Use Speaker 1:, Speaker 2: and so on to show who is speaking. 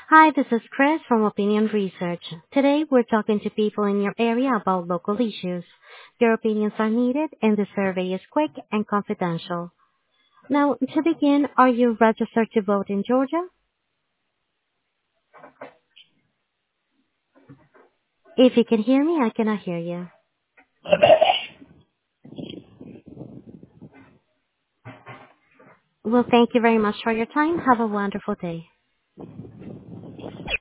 Speaker 1: Hi, this is Chris from Opinion Research. Today we're talking to people in your area about local issues. Your opinions are needed and the survey is quick and confidential. Now, to begin, are you registered to vote in Georgia? If you can hear me, I cannot hear you. Well, thank you very much for your time. Have a wonderful day.